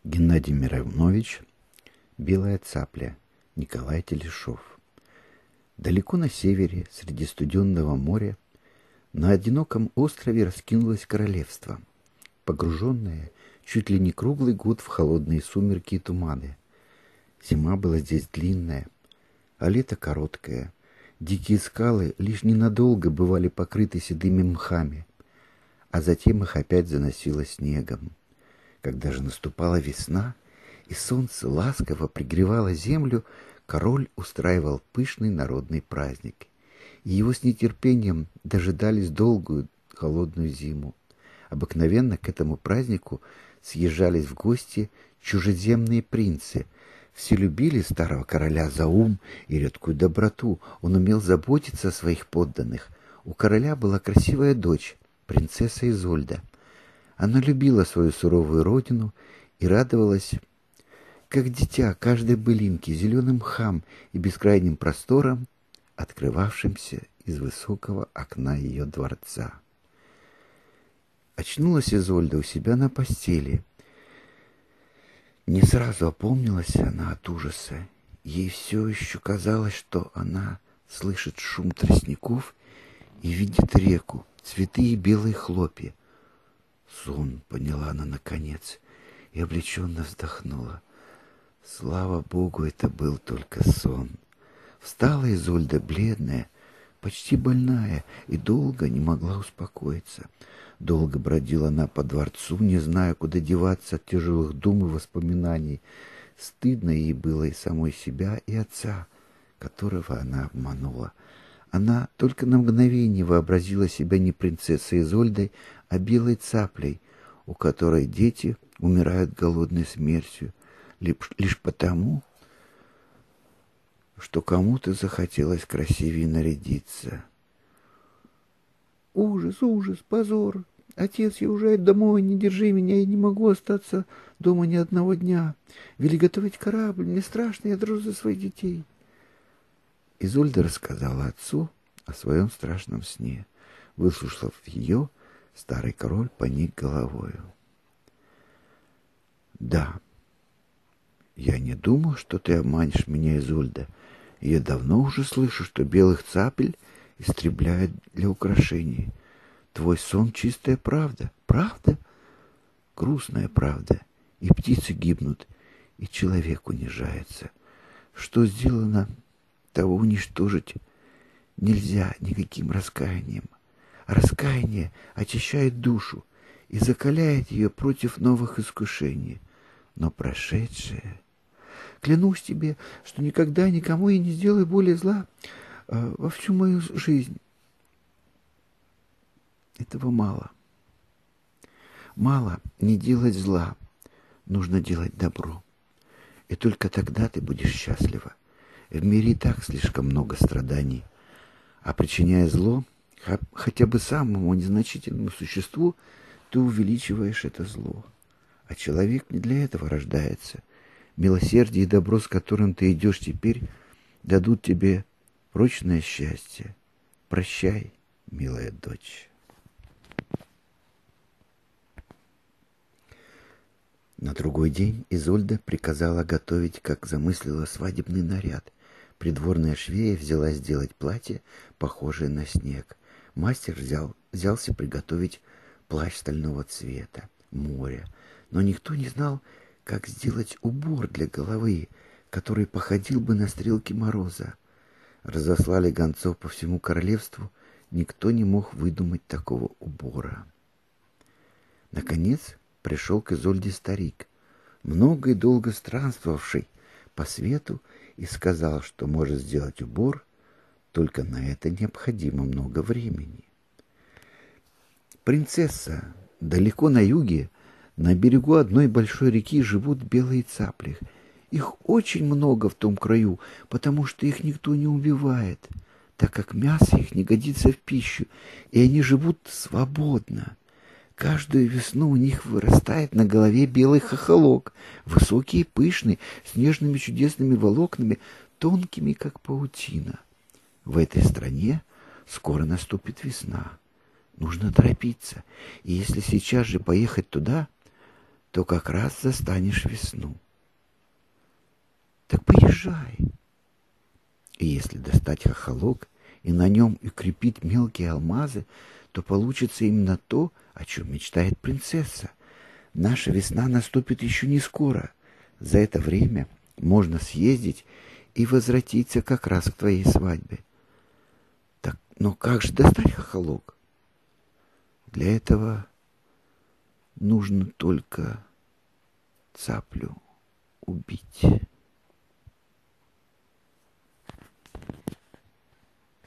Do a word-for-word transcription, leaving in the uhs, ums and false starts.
Геннадий Миронович, «Белая цапля», Николай Телешов. Далеко на севере, среди студенного моря, на одиноком острове раскинулось королевство, погруженное чуть ли не круглый год в холодные сумерки и туманы. Зима была здесь длинная, а лето короткое. Дикие скалы лишь ненадолго бывали покрыты седыми мхами, а затем их опять заносило снегом. Когда же наступала весна, и солнце ласково пригревало землю, король устраивал пышный народный праздник, и его с нетерпением дожидались долгую холодную зиму. Обыкновенно к этому празднику съезжались в гости чужеземные принцы. Все любили старого короля за ум и редкую доброту. Он умел заботиться о своих подданных. У короля была красивая дочь, принцесса Изольда. Она любила свою суровую родину и радовалась, как дитя, каждой былинке, зеленым мхам и бескрайним просторам, открывавшимся из высокого окна ее дворца. Очнулась Изольда у себя на постели. Не сразу опомнилась она от ужаса. Ей все еще казалось, что она слышит шум тростников и видит реку, цветы и белые хлопья. Сон, поняла она наконец, и облегченно вздохнула. Слава Богу, это был только сон. Встала Изольда бледная, почти больная, и долго не могла успокоиться. Долго бродила она по дворцу, не зная, куда деваться от тяжелых дум и воспоминаний. Стыдно ей было и самой себя, и отца, которого она обманула. Она только на мгновение вообразила себя не принцессой Изольдой, а белой цаплей, у которой дети умирают голодной смертью, лишь, лишь потому, что кому-то захотелось красивее нарядиться. Ужас, ужас, позор! Отец, я уезжаю домой, не держи меня, я не могу остаться дома ни одного дня. Вели готовить корабль, мне страшно, я дрожу за своих детей. Изольда рассказала отцу о своем страшном сне. Выслушав ее, старый король поник головою. Да, я не думал, что ты обманешь меня, Изольда. Я давно уже слышу, что белых цапель истребляют для украшений. Твой сон — чистая правда. Правда? Грустная правда. И птицы гибнут, и человек унижается. Что сделано, того уничтожить нельзя никаким раскаянием. Раскаяние очищает душу и закаляет ее против новых искушений. Но прошедшее... Клянусь тебе, что никогда никому я не сделаю более зла э, во всю мою жизнь. Этого мало. Мало не делать зла. Нужно делать добро. И только тогда ты будешь счастлива. В мире и так слишком много страданий. А причиняя зло хотя бы самому незначительному существу, ты увеличиваешь это зло. А человек не для этого рождается. Милосердие и добро, с которым ты идешь теперь, дадут тебе прочное счастье. Прощай, милая дочь. На другой день Изольда приказала готовить, как замыслила, свадебный наряд. Придворная швея взялась сделать платье, похожее на снег. Мастер взял, взялся приготовить плащ стального цвета, моря. Но никто не знал, как сделать убор для головы, который походил бы на стрелки мороза. Разослали гонцов по всему королевству, никто не мог выдумать такого убора. Наконец пришел к Изольде старик, много и долго странствовавший по свету, и сказал, что может сделать убор, только на это необходимо много времени. Принцесса, далеко на юге, на берегу одной большой реки живут белые цапли. Их очень много в том краю, потому что их никто не убивает, так как мясо их не годится в пищу, и они живут свободно. Каждую весну у них вырастает на голове белый хохолок, высокий и пышный, с нежными чудесными волокнами, тонкими, как паутина. В этой стране скоро наступит весна. Нужно торопиться, и если сейчас же поехать туда, то как раз застанешь весну. Так поезжай. И если достать хохолок и на нем укрепить мелкие алмазы, то получится именно то, о чем мечтает принцесса. Наша весна наступит еще не скоро. За это время можно съездить и возвратиться как раз к твоей свадьбе. Так, но как же достать хохолок? Для этого нужно только цаплю убить.